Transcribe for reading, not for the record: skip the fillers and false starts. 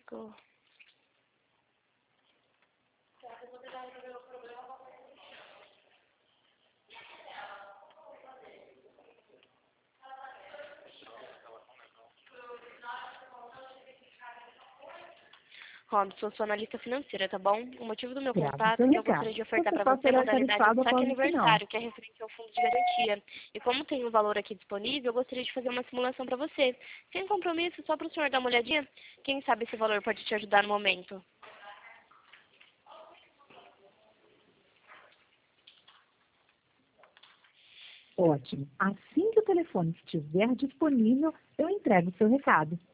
Go. Robson, sou analista financeira, tá bom? O motivo do meu contato é que eu gostaria de ofertar para você a modalidade de saque aniversário, que é referente ao fundo de garantia. E como tem um valor aqui disponível, eu gostaria de fazer uma simulação para você. Sem compromisso, só para o senhor dar uma olhadinha. Quem sabe esse valor pode te ajudar no momento. Ótimo. Assim que o telefone estiver disponível, eu entrego o seu recado.